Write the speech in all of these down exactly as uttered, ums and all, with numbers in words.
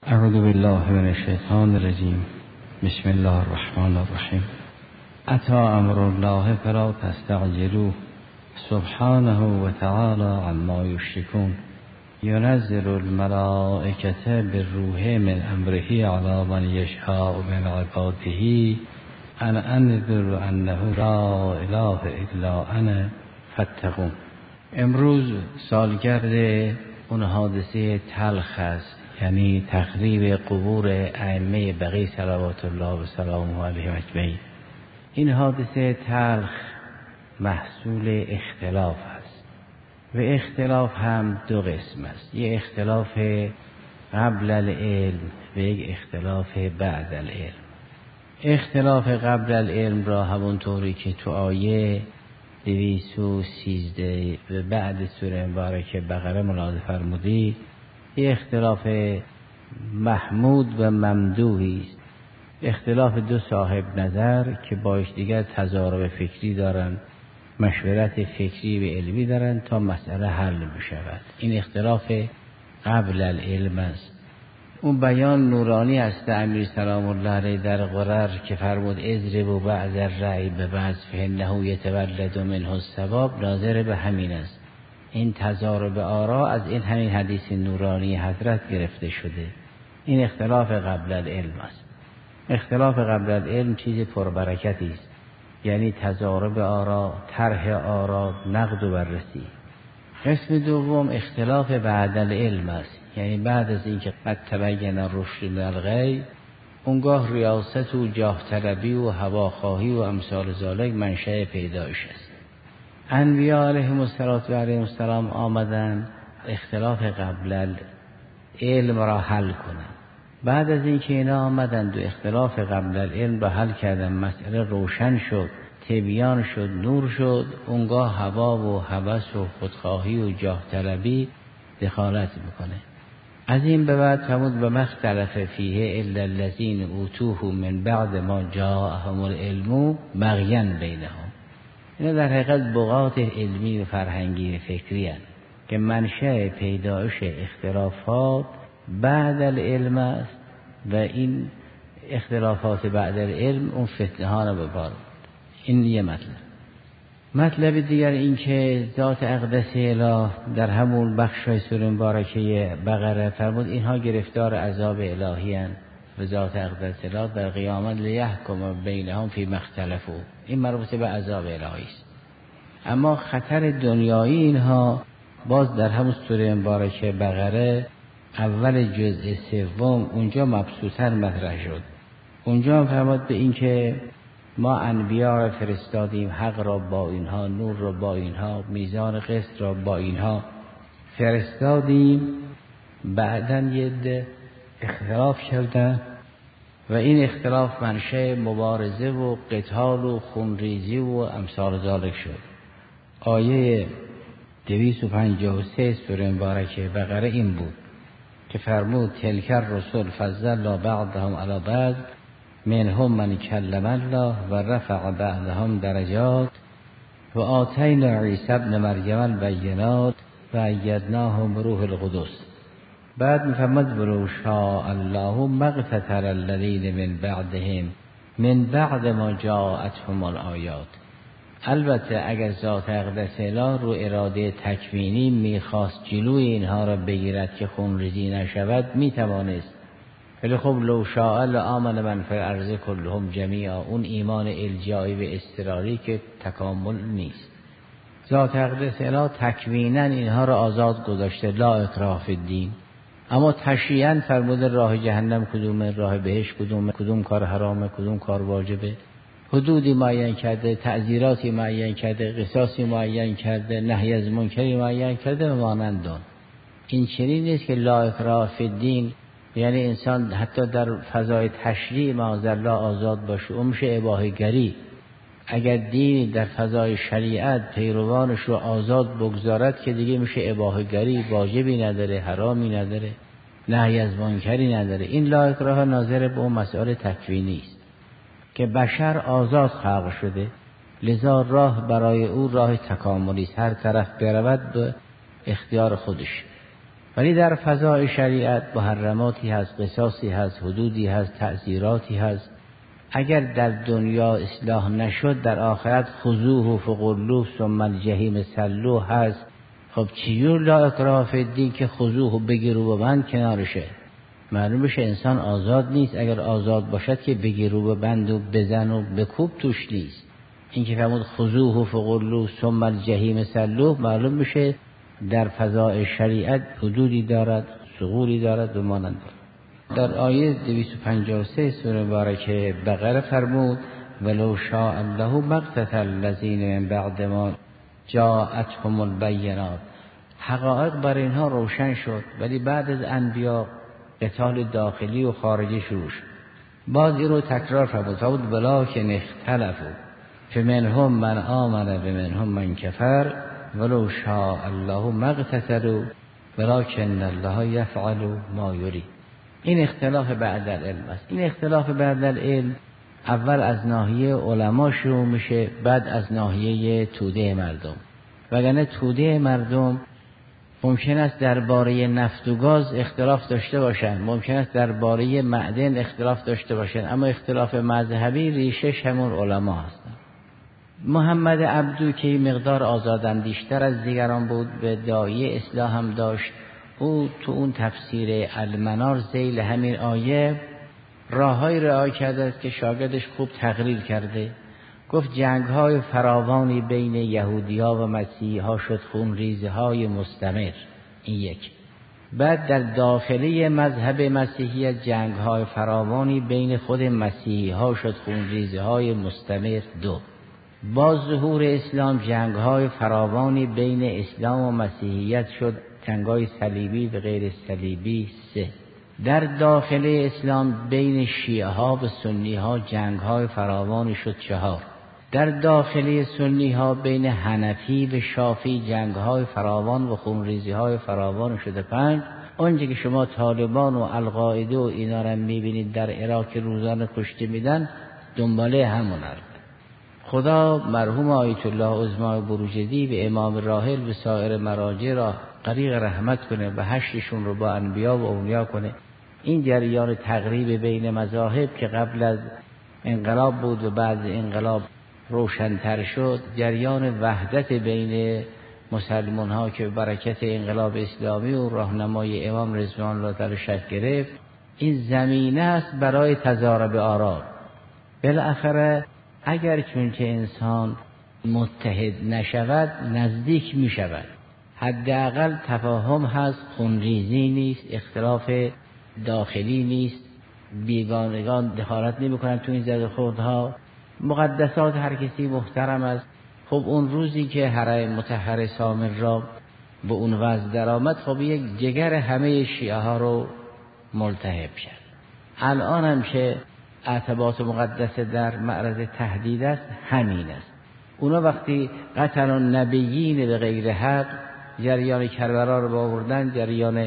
اعوذ بالله من الشیطان الرجیم. بسم الله الرحمن الرحیم. اتی امر الله فلا تستعجلوه سبحانه و تعالی عما یشرکون. ينزل الملائكة بالروح من امره على من يشاء من عباده ان انذر انه لا اله الا انا فاتقون. امروز سالگرد اون حادثه تلخ است، یعنی تخریب قبور ائمه بقیع صلوات الله و سلامه علیهم اجمعین. این حادثه تلخ محصول اختلاف است و اختلاف هم دو قسم است، یک اختلاف قبل العلم و یک اختلاف بعد العلم. اختلاف قبل العلم را همونطوری که تو آیه دویست و سیزده و بعد سوره مبارکه بقره ملاحظه فرمودید، یک اختلاف محمود و ممدوحی است، اختلاف دو صاحب نظر که با یکدیگر تضارب فکری دارند، مشورت فکری و علمی دارند تا مسئله حل بشود. این اختلاف قبل العلم است. اون بیان نورانی است امیر سلام الله علیه در قرر که فرمود اضربوا بعض الرأی ببعض فانه یتولد منه الثواب، ناظر به همین است. این تضارب آرا از این همین حدیث نورانی حضرت گرفته شده. این اختلاف قبل العلم است. اختلاف قبل العلم چیز پربرکتی است، یعنی تضارب آرا، طرح آرا، نقد و بررسی. قسم دوم اختلاف بعد العلم است، یعنی بعد از اینکه قد تبین الرشد من الغی، اونگاه ریاست و جاه طلبی و هواخواهی و امثال ذالک منشأ پیدایش است. انبیاء علیهم السلام آمدن اختلاف قبل العلم را حل کنند. بعد از اینکه اینا آمدند و اختلاف قبل العلم را حل کردن، مسئله روشن شد، تبیان شد، نور شد، اونگاه هوا و هوس و خودخواهی و جاه طلبی دخالت میکنه. از این به بعد فرمود به مختلف فیه الا الذین اوتوه من بعد ما جاءهم العلم بغیا بینهم. اینا در حقیقت بغات علمی و فرهنگی و فکری هستند که منشأ پیدایش اختلافات بعد العلم است و این اختلافات بعد العلم اون فتنه ها رو ببارد. این یه مطلب. مطلب دیگر این که ذات اقدس اله در همون بخشای سوره مبارکه بقره فرمود اینها گرفتار عذاب الهی هستند و ذات اقدس اله در قیامت لیحکم بینهم فیما اختلفوا. این مربوط به عذاب الهی است. اما خطر دنیایی اینها باز در همون سوره مبارکه بقره اول جزء سوم اونجا مبسوطاً مطرح شد. اونجا فرمود به این که ما انبیا را فرستادیم، حق را با اینها، نور را با اینها، میزان قسط را با اینها فرستادیم. بعدن یه ده اختلاف کردن و این اختلاف منشأ مبارزه و قتال و خونریزی و امثال ذالک شد. آیه دویست و پنجاه و سه سوره مبارکه بقره این بود که فرمود تلک الرسل فضلنا بعضهم علی بعض منهم من کلم الله و رفع بعضهم درجات و آتینا عیسی ابن مریم البینات و ایدناه بروح القدس. بعد میفرماد ولو شاء الله ما اقتتل الذین من بعدهم من بعد ما جاءتهم الآیات. البته اگر ذات اقدس اله رو اراده تکوینی میخواست جلوی اینها را بگیرد که خونریزی نشود میتوانست، ولی خب لو شاء لآمن من فی الارض کلهم جمیعا، اون ایمان الجایی و اضطراری که تکامل نیست. ذات اقدس اله تکوینا اینها را آزاد گذاشته، لا اکراه فی الدین، اما تشریعاً فرموده راه جهنم کدومه، راه بهشت کدومه، کدوم کار حرامه، کدوم کار واجبه، حدودی معین کرده، تعزیراتی معین کرده، قصاصی معین کرده، نهی از منکری معین کرده و مانند آن. این چنین نیست که لا اکراه فی الدین، یعنی انسان حتی در فضای تشریع معاذالله آزاد باشه، اون میشه اباحه گری. اگر دین در فضای شریعت پیروانش رو آزاد بگذارد که دیگه میشه اباحه گری، واجبی نداره، حرامی نداره، نهی از منکری نداره. این لا اکراه ناظر به اون مسائل تکوینی است که بشر آزاد خلق شده، لذا راه برای او راه تکاملی است، هر طرف برود به اختیار خودش. ولی در فضای شریعت محرماتی هست، قصاصی هست، حدودی هست، تعزیراتی هست. اگر در دنیا اصلاح نشد در آخرت خذوه فغلوه ثم الجحیم صلوه هست. خب چیور لا اکراه فی الدین که خذوه بگیرو ببند کنارشه؟ معلوم بشه انسان آزاد نیست. اگر آزاد باشد که بگیرو ببند و بزن و بکوب توش نیست. این که فرمود خذوه فغلوه ثم الجحیم صلوه، معلوم بشه در فضای شریعت حدودی دارد، ثغوری دارد و مانند. در آیه دویست و پنجاه و سه سوره مبارکه بقره فرمود ولو شاء الله ما اقتتل الذین من بعد ما جاءتهم البینات. حقایق بر اینها روشن شد ولی بعد از انبیا قتال داخلی و خارجی شروع شد. باز این رو تکرار فرمود فرمود ولکن اختلفوا فمنهم من آمن بمنهم من کفر ولو شاء الله ما اقتتلوا ولکن الله یفعل ما یرید. این اختلاف بعد العلم است. این اختلاف بعد العلم اول از ناحیه علما شروع میشه، بعد از ناحیه توده مردم. وگرنه توده مردم ممکن است درباره نفت و گاز اختلاف داشته باشند، ممکن است درباره معدن اختلاف داشته باشند، اما اختلاف مذهبی ریشش همون علما هستند. محمد عبدو که مقدار آزاداندیشتر از دیگران بود، به داعیه اصلاح هم داشت. او تو اون تفسیر المنار ذیل همین آیه راههای رعایت کرده است که شاگردش خوب تقریر کرده. گفت جنگ‌های فراوانی بین یهودی‌ها و مسیحی‌ها شد، خون ریزی‌های مستمر. این یک. بعد در داخلی مذهب مسیحیت جنگ‌های فراوانی بین خود مسیحی‌ها شد، خون ریزی‌های مستمر. دو. با ظهور اسلام جنگ‌های فراوانی بین اسلام و مسیحیت شد، جنگ‌های صلیبی و غیر صلیبی. سه. در داخل اسلام بین شیعه ها و سنی ها جنگ های فراوانی شد. چهار. در داخل سنی ها بین حنفی و شافعی جنگ های فراوان و خونریزی های فراوان شده. پنج. اونجا که شما طالبان و القاعده و اینا را میبینید در عراق روزانه کشته میدن، دنباله همون هست. خدا مرحوم آیت الله عظما بروجردی و امام راحل و سایر مراجع را غریق رحمت کنه و حشرشون رو با انبیا و اولیا کنه. این جریان تقریب بین مذاهب که قبل از انقلاب بود و بعد انقلاب روشن‌تر شد، جریان وحدت بین مسلمان ها که برکت انقلاب اسلامی و راهنمای امام رضوان الله تعالی شکل گرفت، این زمینه است برای تضارب آرا. بالاخره اگر چون که انسان متحد نشود نزدیک می شود. حداقل تفاهم هست، خونریزی نیست، اختلاف داخلی نیست، بیگانگان دخالت نمی کنند تو این زد خوردها. مقدسات هر کسی محترم است. خب اون روزی که حرم مطهر سامر را به اون وضع در آمد، خب یک جگر همه شیعه ها رو ملتهب کرد. الان هم که اعتباط مقدسه در معرض تهدید است، همین است. اونا وقتی قتل النبیین به غیر حق، جریان کربلا رو آوردن، جریان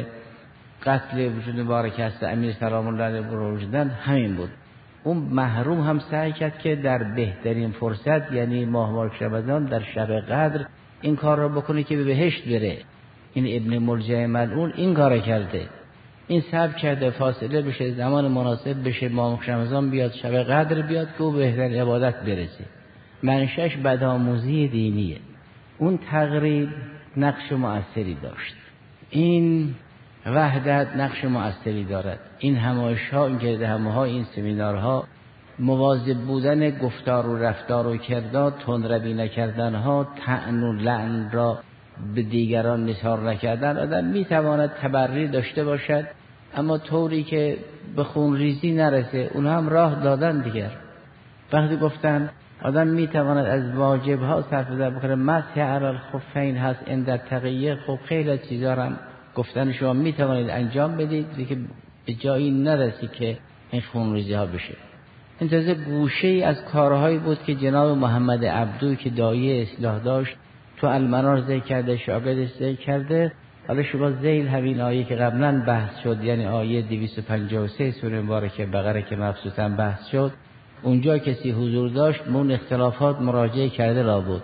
قتل وجود مبارک است امیر سلام الله علیه رو وجودن، همین بود. اون محروم هم سعی کرد که در بهترین فرصت، یعنی ماه مبارک رمضان در شب قدر، این کار رو بکنه که به بهشت بره. این ابن ملجم ملعون این کار کرده، این صبر کرده فاصله بشه، زمان مناسب بشه، ماه رمضان بیاد، شب قدر بیاد که او بهترین عبادت برسه. منشأش بدآموزی دینیه. اون تقریب نقش مؤثری داشت. این وحدت نقش مؤثری دارد. این همایش‌ها، این گردهمه‌ها، این سمینارها، مواظب بودن گفتار و رفتار و کردار، تندروی نکردنها، طعن و لعن را به دیگران نثار نکردن. آدم میتواند تبری داشته باشد اما طوری که به خونریزی نرسه. اون هم راه دادن دیگر. وقتی گفتن آدم میتواند از واجبها صرف نظر بکنه، مسح علی الخفین هست این در تقیه، خب خیلی چیزا هم گفتن شما میتوانید انجام بدید که به جایی نرسی که این خونریزی ها بشه. این تازه گوشه ای از کارهایی بود که جناب محمد عبدو که داعیه اصلاح داشت تو المنار ذکر کرده، شاگردش ذکر کرده. حالا شما ذیل همین آیه که قبلا بحث شد، یعنی آیه دویست و پنجاه و سه سوره مبارکه بقره که مخصوصا بحث شد، اونجا کسی حضور داشت، اون اختلافات مراجعه کرده را بود.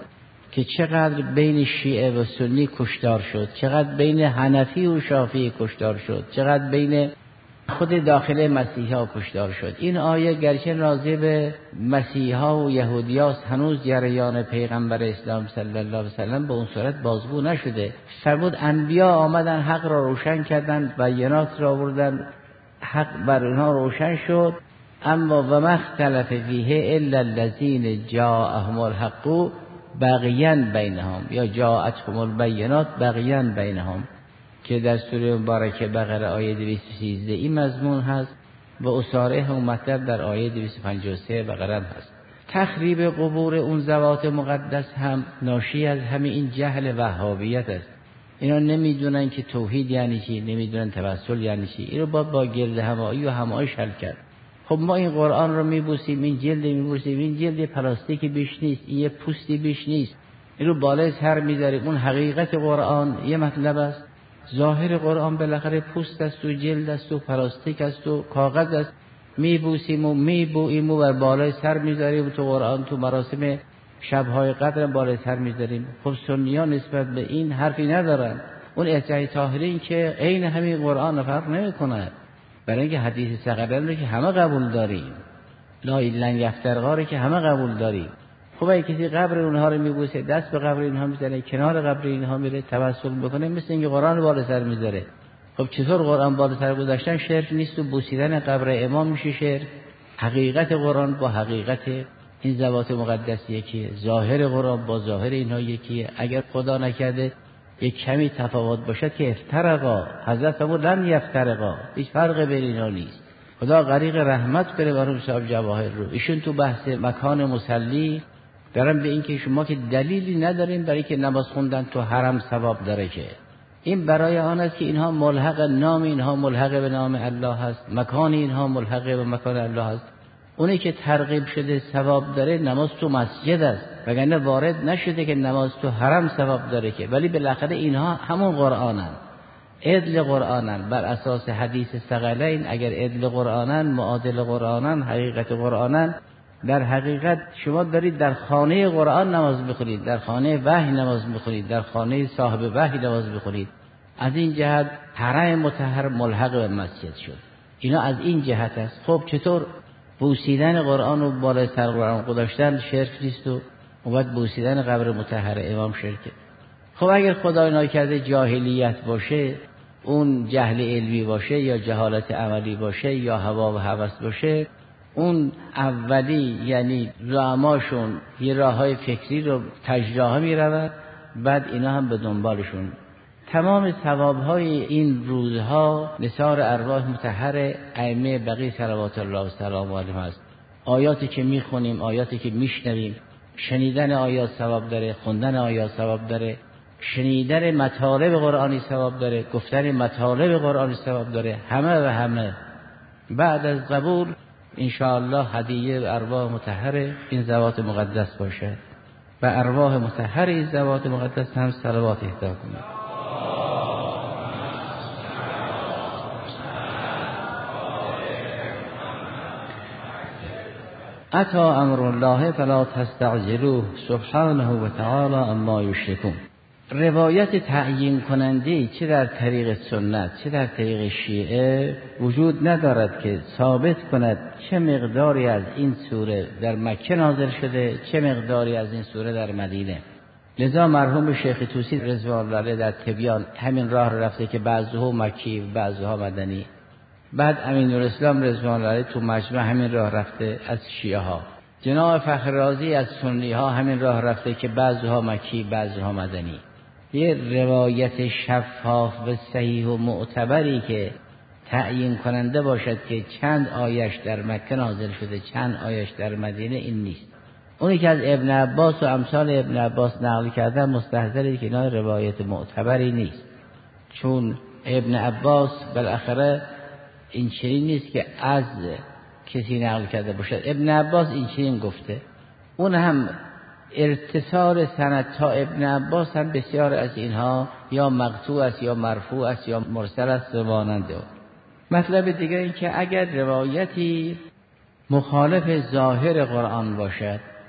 که چقدر بین شیعه و سنی کشتار شد، چقدر بین حنفی و شافعی کشتار شد، چقدر بین خود داخل مسیحا کشتار شد. این آیه گرچه راضی به مسیحا و یهودیاست، هنوز جریان پیغمبر اسلام صلی الله علیه وسلم به اون صورت بازگو نشده. فرمود انبیا آمدن حق را روشن کردن، بینات را آوردن، حق بر اونها روشن شد. اما و مختلف فیه الا الذین جاءهم الحق بغیا بینهم، یا جاءتهم البینات بغیا بینهم، که در سوره مبارکه بقره آیه دویست و سیزده این مضمون هست و اساره هم مطلب در آیه دویست و پنجاه و سه بقره هست. تخریب قبور اون ذوات مقدس هم ناشی از همین این جهل وهابیت است. اینا نمیدونن که توحید یعنی چی، نمیدونن توسل یعنی چی. اینو با با گرد همایی و همایش حل کرد. خب ما این قرآن رو میبوسیم، این جلد میبوسیم، این جلد پلاستیکی بیش نیست، این یه پوستی بیش نیست، این رو بالای سر میذاریم. اون حقیقت قرآن یه مطلب است. ظاهر قرآن بالاخره پوست است و جلد است و پلاستیک است و کاغذ است، میبوسیم و میبوییم و بر بالای سر میذاریم. تو قرآن تو مراسم شبهای قدر بالای سر میذاریم. خب سنیان نسبت به این حرفی ندارن. اون ادعای طاهرین که عین همین قرآن فرق نمیکنه، برای اینکه حدیث ثقلین رو که همه قبول داریم، لا ایلن یفترقا رو که همه قبول داریم. خب اگه کسی قبر اونها رو میبوسه، دست به قبر اینها میزنه، کنار قبر اینها میره توسل میکنه، مثل اینکه قرآن رو بالا سر میذاره. خب چطور قرآن بالا سر گذاشتن شرک نیست و بوسیدن قبر امام میشه شرک؟ حقیقت قرآن با حقیقت این ذوات مقدس یکیه، ظاهر قرآن با ظاهر اینها یکیه. اگر خدا نکرده یک کمی تفاوت باشد که افترقا، حضرت فرمود لن یفترقا، هیچ فرق بین اینا نیست. خدا غریق رحمت کنه برای صاحب جواهر رو. ایشون تو بحث مکان مصلی دارن به این که شما که دلیلی ندارین برای که نماز خوندن تو حرم ثواب داره، که این برای آن است که اینها ملحق، نام اینها ملحق به نام الله هست، مکان اینها ملحق به مکان الله هست. اونی که ترغیب شده ثواب داره نماز تو مسجد است، وگرنه وارد نشده که نماز تو حرم ثواب داره که. ولی بالاخره اینها همون قرآنن، عدل قرآنن، بر اساس حدیث ثقلین اگر عدل قرآنن، معادل قرآنن، حقیقت قرآنن. در حقیقت شما دارید در خانه قرآن نماز بخونید، در خانه وحی نماز بخونید، در خانه صاحب وحی نماز بخونید. از این جهت حرم مطهر ملحق به مسجد شد. اینا از این جهت است. خب چطور بوسیدن قرآن و بالای سر قرآن گذاشتن شرک نیست و بعد بوسیدن قبر مطهر امام شرکه؟ خب اگر خدای ناکرده جاهلیت باشه، اون جهل علمی باشه یا جهالت عملی باشه یا هوا و هوس باشه، اون اولی یعنی زعماشون یه راههای فکری رو تجراه می رود، بعد اینا هم به دنبالشون. تمام ثوابهای این روزها نثار ارواح مطهر ائمه بقیه صلوات الله و سلام علیهم است. آیاتی که میخونیم، آیاتی که میشنویم، شنیدن آیات ثواب داره، خوندن آیات ثواب داره، شنیدن مطالب قرآنی ثواب داره، گفتن مطالب قرآنی ثواب داره، همه و همه. بعد از قبول انشاءالله هدیه ارواح مطهر این ذوات مقدس باشه و ارواح مطهر این ذوات مقدس هم صلوات اهدا کنید. اتی امر الله فلا تستعجلوه سبحانه و تعالی عما یشرکون. روایت تعیین کننده چه در طریق سنت چه در طریق شیعه وجود ندارد که ثابت کند چه مقداری از این سوره در مکه نازل شده، چه مقداری از این سوره در مدینه. لذا مرحوم شیخ طوسی رضوان الله علیه در تبیان همین راه رفته که بعضها مکی و بعضها مدنی. بعد امین‌الاسلام رضوان الله علیه تو مجمع همین راه رفته از شیعه ها. جناب فخر رازی از سنی ها همین راه رفته که بعضها مکی بعضها مدنی. یه روایت شفاف و صحیح و معتبری که تعیین کننده باشد که چند آیش در مکه نازل شده چند آیش در مدینه، این نیست. اونی که از ابن عباس و امثال ابن عباس نقل کردن مستحضره که اینا روایت معتبری نیست، چون ابن عباس بالاخره این چنین نیست که از کسی نقل کرده باشد. ابن عباس این چنین گفته. اون هم ارتسال سند تا ابن عباس هم بسیار از اینها یا مقطوع است یا مرفوع است یا مرسل است و ماننده. مطلب دیگر این که اگر روایتی مخالف ظاهر قرآن باشد،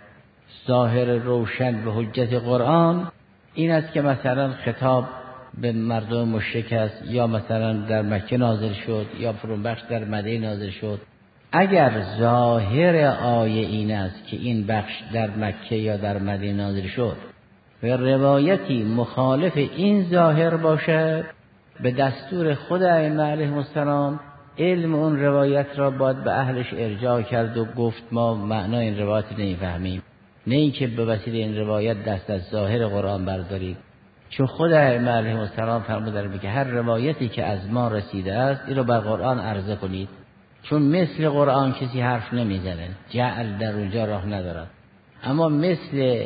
ظاهر روشن به حجت قرآن این است که مثلا خطاب به مردم مشرک است، یا مثلا در مکه نازل شد، یا فرونبخش در مدینه نازل شد. اگر ظاهر آیه این است که این بخش در مکه یا در مدینه نازل شد و روایتی مخالف این ظاهر باشد، به دستور خود ائمه علیهم السلام علم اون روایت را باید به اهلش ارجاع کرد و گفت ما معنای این روایت نمیفهمیم، نه اینکه به وسیله این روایت دست از ظاهر قرآن بردارید. چون خود ائمه علیهم السلام فرمودند که هر روایتی که از ما رسیده است این رو بر قرآن عرضه کنید، چون مثل قرآن کسی حرف نمیزنه، جعل در اونجا راه ندارد، اما مثل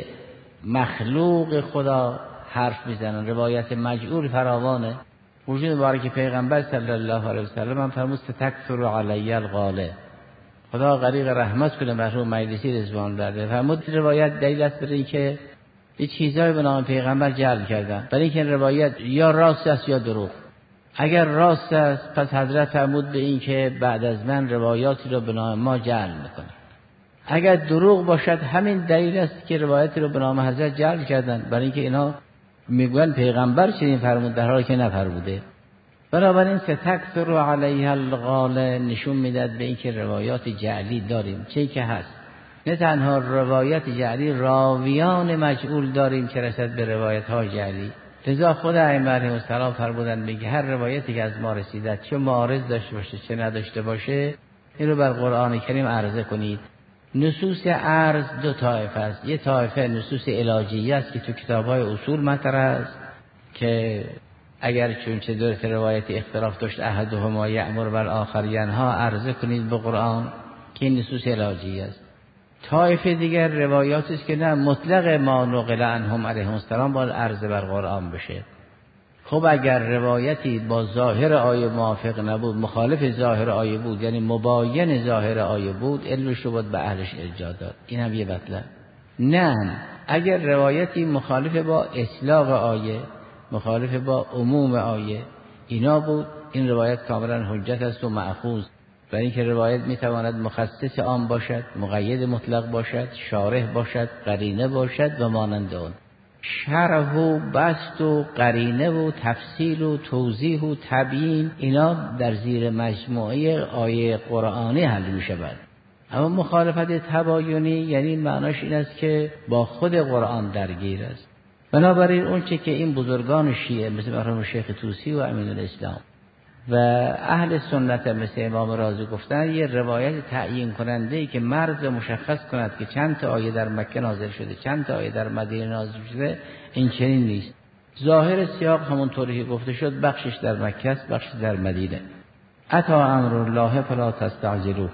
مخلوق خدا حرف میزنن. روایت مجعول فراوانه. وجود بارک پیغمبر صلی الله علیه و سلم هم فرمود ستکثر علی الغاله، خدا غریق رحمت کنه مرحوم مجلسی رضوان الله. فرمود روایت دلیل است بر اینکه یه چیزایی به نام پیغمبر جعل کردن، برای اینکه روایت یا راست است یا دروغ. اگر راست است پس حضرت فرمود به این که بعد از من روایاتی رو به نام ما جعل میکنه. اگر دروغ باشد همین دلیل است که روایتی رو به نام حضرت جعل کردن، برای اینکه اینا میگن پیغمبر چنین فرمود در حالی که نفرموده. بنابراین ستکثر علیها الغاله نشون میداد به این که روایات جعلی داریم، چه که هست. نه تنها روایت جعلی، راویان مجعول داریم که رسد به روایت های جعلی. لذا خود ائمه علیهم السلام فرمودند میگه هر روایتی که از ما رسیده چه معارض داشته باشه چه نداشته باشه این رو بر قرآن کریم عرضه کنید. نصوص عرض دو طایفه است. یه طایفه نصوص علاجیه است که تو کتاب‌های اصول مطرح است که اگر چون چه دورت روایت اختلاف داشت احدهما یأمر والآخر ینها عرضه کنید به قرآن، که این نصوص علاجیه است. طایفه دیگر روایاتی است که نه مطلق ما نقل عنهم علیهم السلام باید عرضه بر قرآن بشه. خب اگر روایتی با ظاهر آیه موافق نبود، مخالف ظاهر آیه بود، یعنی مباین ظاهر آیه بود، علمش رو باید به اهلش ارجاع داد. این هم یه مطلب. نه اگر روایتی مخالف با اطلاق آیه، مخالف با عموم آیه اینا بود، این روایت کاملا حجت است و مأخوذ. برای اینکه روایت میتواند مخصص عام باشد، مقید مطلق باشد، شارح باشد، قرینه باشد و مانند آن. شرح و بسط و قرینه و تفصیل و توضیح و تبیین اینا در زیر مجموعه آیه قرآنی حل می شود. اما مخالفت تباینی یعنی معناش این است که با خود قرآن درگیر است. بنابراین اون چه که این بزرگان شیعه مثل مرحوم شیخ طوسی و امین الاسلام و اهل سنت مثل امام رازی گفتن، یه روایت تعیین کننده که مرز مشخص کند که چند تا آیه در مکه نازل شده چند تا آیه در مدینه نازل شده، این چنین نیست. ظاهر سیاق همونطوری که گفته شد، بخشش در مکه است بخشش در مدینه. اتا امر الله فلا تستعجلوه.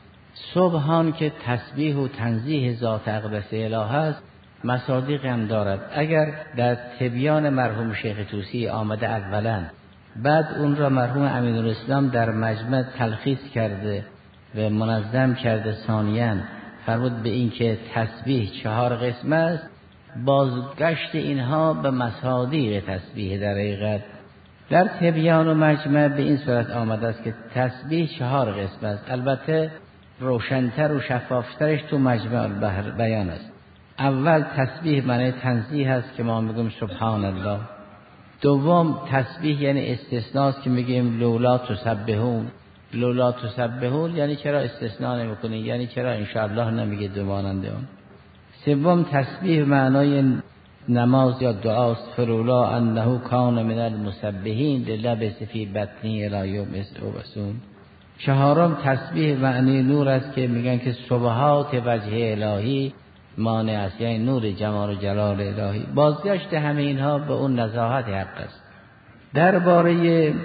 سبحان که تسبیح و تنزیه ذات اقدس الهه است، مصادیق هم دارد. اگر در تبیان مرحوم شیخ طوسی آمده اولا، بعد اون را مرحوم امین الاسلام در مجمع تلخیص کرده و منظم کرده ثانیاً، فرمود به این که تسبیح چهار قسم است، بازگشت اینها به مصادیق تسبیح در حقیقت در تبیان و مجمع به این صورت آمده است که تسبیح چهار قسم است. البته روشنتر و شفافترش تو مجمع بیان است. اول تسبیح معنی تنزیه است که ما میگیم سبحان الله. دوم تسبیح یعنی استثناست که میگیم لولا تسبحون. لولا تسبحون یعنی چرا استثناء نمیکنی، یعنی چرا انشاءالله نمیگه دوماننده اون. سوم تسبیح معنای نماز یا دعاست، فلولا انه کان من المسبحین للبث فی بطنه الی یوم یبعثون. چهارم تسبیح معنی نور است که میگن که سبحات وجه الهی مانع است، یعنی نور جمال و جلال الهی. بازگشت همه اینها به اون نزاهت حق است. درباره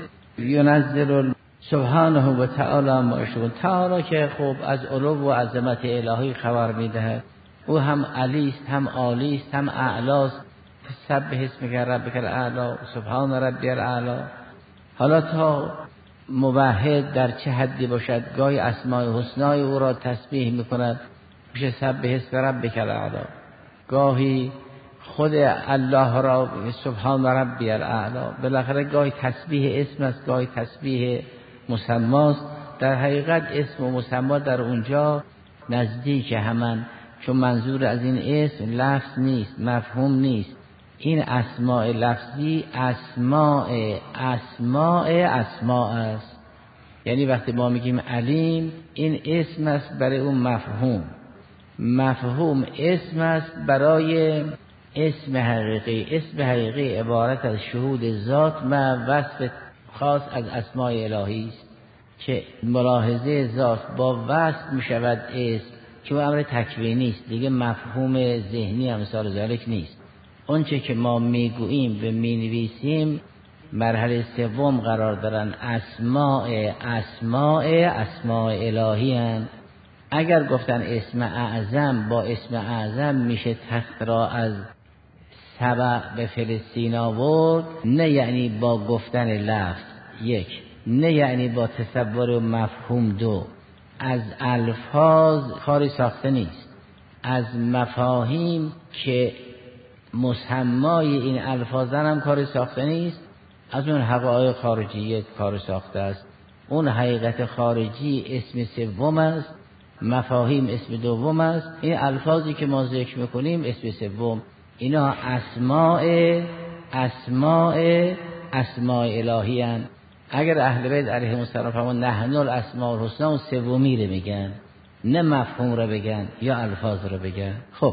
ینزل سبحانه و تعالی ما یشاء، تعالی که خب از علو و عظمت الهی خبر میدهد، او هم علی است هم عالی است هم اعلی است. سبح اسمک ربک الاعلی، سبحان ربی الاعلی. حالا تا موحد در چه حدی باشد، گاهی اسماء حسنای او را تسبیح میکند، میشه سبح اسم ربک الاعلی. گاهی خود الله را سبحان ربی الاعلی. بالاخره گاهی تسبیح اسم است، گاهی تسبیح مسماست. در حقیقت اسم و مسما در اونجا نزدیک همان، چون منظور از این اسم لفظ نیست، مفهوم نیست. این اسماء لفظی اسماء اسماء اسماء است. یعنی وقتی ما میگیم علیم، این اسم است برای اون مفهوم، مفهوم اسم است برای اسم حقیقی. اسم حقیقی عبارت از شهود ذات و وصف خاص از اسماء الهی است که ملاحظه ذات با وصف میشود اسم، که اون امر تکوینی است دیگه، مفهوم ذهنی امثال ذلک نیست. اون چه که ما میگوییم و مینویسیم مرحله سوم قرار دارن. اسماء اسماء اسماء الهی هستند. اگر گفتن اسم اعظم با اسم اعظم میشه تخت را از سبع به فلسطین آورد، نه یعنی با گفتن لفظ یک، نه یعنی با تصور و مفهوم دو. از الفاظ کاری ساخته نیست، از مفاهیم که مسمای این الفاظن هم کاری ساخته نیست، از اون حقایق خارجیت کار ساخته است. اون حقیقت خارجی اسم سوم است، مفاهیم اسم دوم است، این الفاظی که ما ذکر میکنیم اسم سوم. اینا اسماء اسماء اسماء الهی هستند. اگر اهل بیت علیهم السلام فرمودن نحن الاسماء الحسنی، اون سومی رو میگن، نه مفهوم رو بگن یا الفاظ رو بگن. خب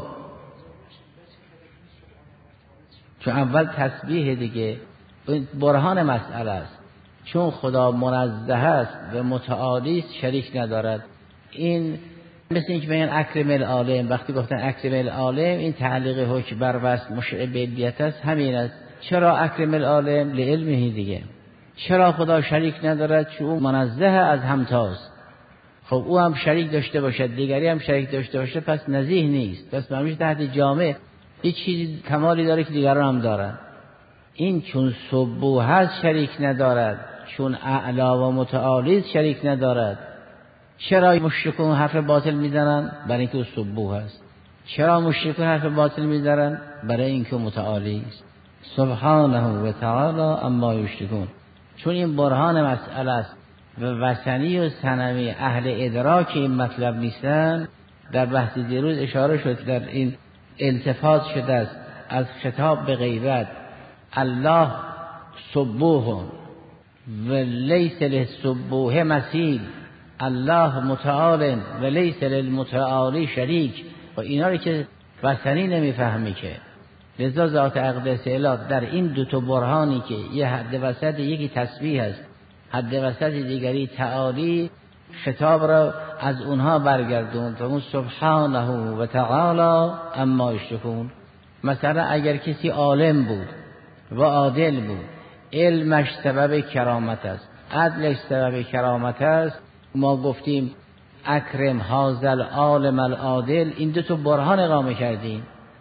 چون اول تسبیح دیگه برهان مسئله است، چون خدا منزه است و متعالی است، شریک ندارد. این مثل اینکه بگن اکرم العالم، وقتی گفتن اکرم العالم این تعلیق حکم بر وصف مشرع به علیت است، همین است. چرا اکرم العالم؟ لعلمه دیگه. چرا خدا شریک ندارد؟ چون او منزه از همتاست. خب او هم شریک داشته باشد، دیگری هم شریک داشته باشه، پس نزیه نیست، پس معلومه تحت جامع هیچ چیزی کمالی داره که دیگران هم دارن. این چون سبوح هست شریک ندارد، چون اعلا و متعالی شریک ندارد. چرا مشرکون حرف باطل میزنن؟ برای اینکه او سبوح است. چرا مشرکون حرف باطل میزنن؟ برای اینکه متعالی است. سبحانه و تعالی اما یشرکون. چون این برهان مسئله است و وثنی و صنمی اهل ادراک این مطلب نیستن. در بحث دیروز اشاره شد، در این التفات شده است از خطاب به غیبت. الله سبوح و لیس للسبوح مثیل، الله متعال و لیس للمتعالی شریک. و اینا رو که وثنی نمیفهمی که. لذا ذات اقدس اله در این دو تا برهانی که یه حد وسط، یکی تسبیح است، حد وسط دیگری تعالی، خطاب را از اونها برگردوند. و سبحانه و تعالی اما یشرکون. مثلا اگر کسی عالم بود و عادل بود، علمش سبب کرامت است، عدلش سبب کرامت است، ما گفتیم اکرم هازل عالم العادل، این دو تا برهان اقامه کردیم.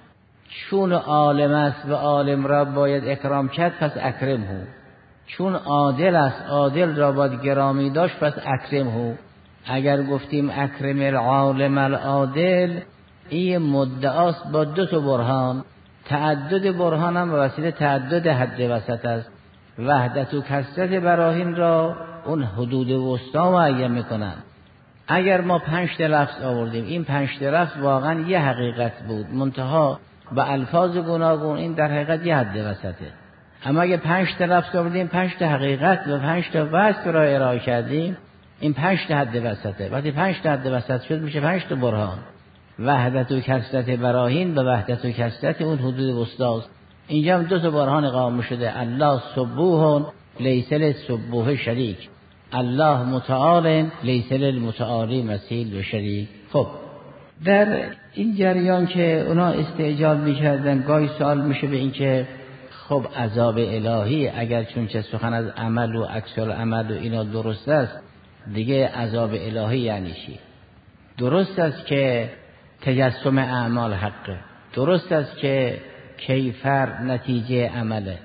چون عالم است و عالم را باید اکرام کرد، پس اکرمه. چون عادل است، عادل را باید گرامی داشت، پس اکرمه. اگر گفتیم اکرم العالم العادل، این مدعاست با دو تا برهان. تعدد برهان هم وسیله تعدد حد وسط است. وحدت و کثرت براهین را اون حدود وسطا معین میکنن. اگر ما پنج تا لفظ آوردیم، این پنج تا لفظ واقعا یه حقیقت بود، منتها با الفاظ گوناگون، این در حقیقت یه حد وسطه. اما اگه پنج تا لفظ آوردیم، پنج تا حقیقت و پنج تا وصف را ارائه کردیم، این پنج تا حد وسطه. وقتی پنج تا حد وسط شد میشه پنج تا برهان. وحدت و کثرت براهین به وحدت و کثرت اون حدود وسطاست. اینجا هم دو تا برهان اقامه شده. الله سبوح لیس للسبوح شریک، الله متعال لیس للمتعالی مثیل و شریک. خب در این جریان که اونا استعجال میکردن، گاهی سوال میشه به این که خب عذاب الهی اگر چون چه سخن از عمل و عکس العمل و اینا درست است، دیگه عذاب الهی یعنی چی؟ درست است که تجسم اعمال حقه، درست است که کیفر نتیجه عمله،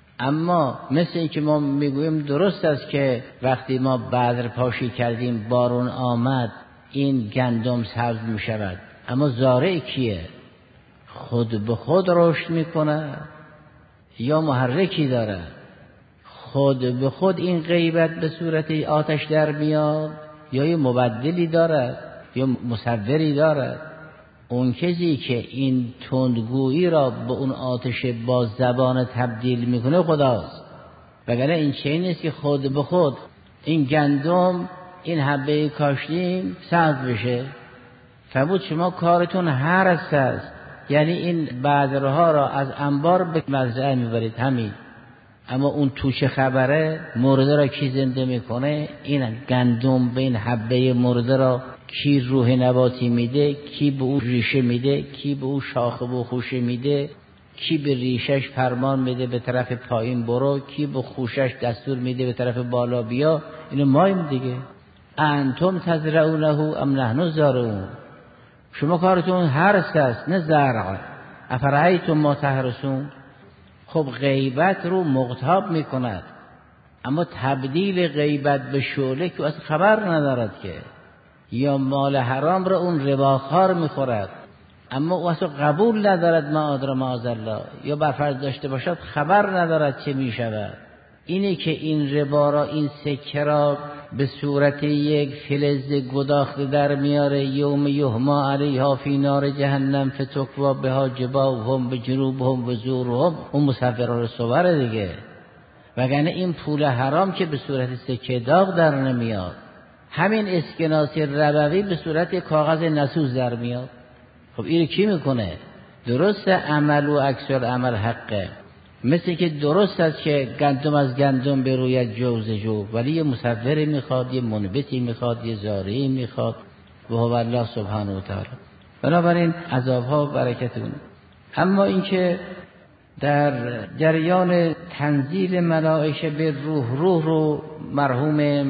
اما مثل این که ما میگوییم درست است که وقتی ما بذر پاشی کردیم بارون آمد این گندم سبز می شود، اما زارع کیه؟ خود به خود رشد میکنه یا محرکی داره؟ خود به خود این غیبت به صورت آتش در میاد یا یه مبدلی داره یا مصوری داره؟ اون کسی که این تندگویی را به اون آتش با زبان تبدیل میکنه خداست. وگرنه این چه نیست که خود به خود این گندم این حبه کاشتیم سبز بشه. فرمود شما کارتون هرس است، یعنی این بذرها را از انبار به مزرعه میبرید همین، اما اون توشه خبره مرده را کی زنده میکنه؟ این گندم به این حبه مرده را کی روح نباتی میده؟ کی به او ریشه میده؟ کی به او شاخه و خوشه میده؟ کی به ریشش فرمان میده به طرف پایین برو؟ کی به خوشش دستور میده به طرف بالا بیا؟ اینو مایم دیگه. انتم تزرعونه ام نحن الزارعون. شما کارتون حرث است نه زرع. افرأیتم ما تحرثون. خب غیبت رو مغتاب میکند، اما تبدیل غیبت به شعله که اصلا خبر ندارد که، یا مال حرام را اون رباخوار میخورد اما او اصلا قبول ندارد معاد را معاذالله، یا برفرض داشته باشد خبر ندارد چه میشود. اینه که این ربا را این سکه را به صورت یک فلز گداخته در میاره. یوم یحما علیها فی نار جهنم فتکوا بها جباههم بجنوبهم و ظهورهم. اون مصور صور دیگه. وگرنه این پول حرام که به صورت سکه داغ در نمیاد، همین اسکناس ربوی به صورت کاغذ نسوز در میاد. خب اینو کی میکنه؟ درست عمل و اکثر عمل حقه، مثل که درست است که گندم از گندم بروید جو ز جو، ولی یه مصوری میخواد، یه منبتی میخواد، یه زارعی میخواد و هو الله سبحانه و تعالی. بنابراین عذابها برکت اون. اما اینکه در جریان تنزیل ملائکه به روح، روح رو مرحوم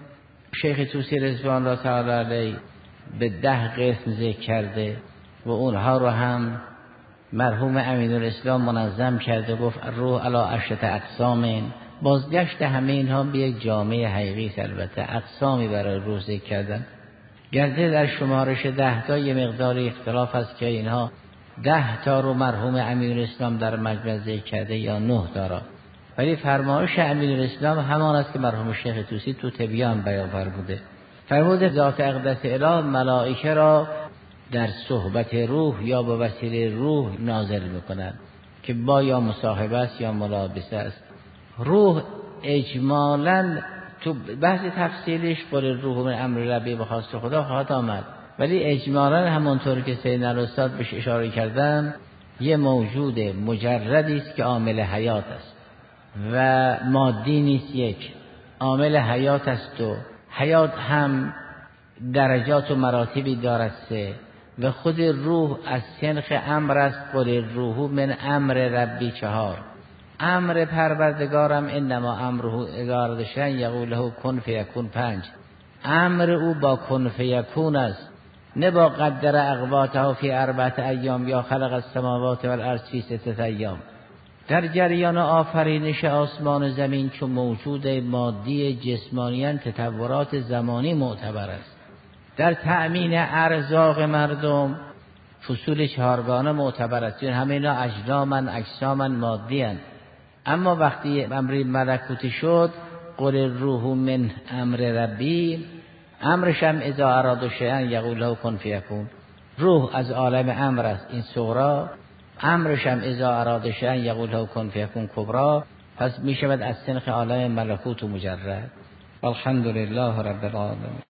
شیخ طوسی رضوان الله تعالی علیه به ده قسم ذکر کرده و اونها رو هم مرحوم امینالاسلام منظم کرده، گفت روح علی عشرة اقسام. بازگشت همه اینها به یک جامعه حقیقی، البته اقسامی برای روح ذکر کردن. گرده در شمارش ده تا یه مقداری اختلاف است که اینها ده تا رو مرحوم امینالاسلام در مجمع ذکر کرده یا نه تا را، ولی فرمایش امینالاسلام همان است که مرحوم شیخ طوسی تو تبیان بیان فرموده. فرموده ذات اقدس اله ملائکه را در صحبت روح یا به وسیله روح نازل میکنند که با یا مصاحبه است یا ملابسه است. روح اجمالاً تو بحث تفصیلش قول روح من امر ربی به خواست خدا خواهد آمد، ولی اجمالاً همونطور که سیدنا الاستاد بهش اشاره کردن یه موجود مجردی است که عامل حیات است و مادی نیست، یک عامل حیات است و حیات هم درجات و مراتبی دارد سه، و خود روح از سنخ امر است. قل روح من امر ربی چهار. امر پروردگارم انما امره اذا اراد شیئا یقول له کن فیکون پنج. امر او با کن فیکون است، نه با قدر اقواته فی اربعه ایام یا خلق السماوات والارض فی سته ایام. در جریان آفرینش آسمان و زمین چون موجود مادی جسمانیان تطورات زمانی معتبر است. در تأمین ارزاق مردم فصول چهارگانه معتبر است، همه اینا اجرامن اجسامن مادیان. اما وقتی امر ملکوتی شد قل روح من امر ربی، امرش هم اذا اراد شیئا یقول له کن فیکون. روح از عالم امر است این صغرا، امرش هم اذا اراد شیئا یقول له کن فیکون کبرا. پس می شود از سنخ عالم ملکوت و مجرد. الحمدلله رب العالمین.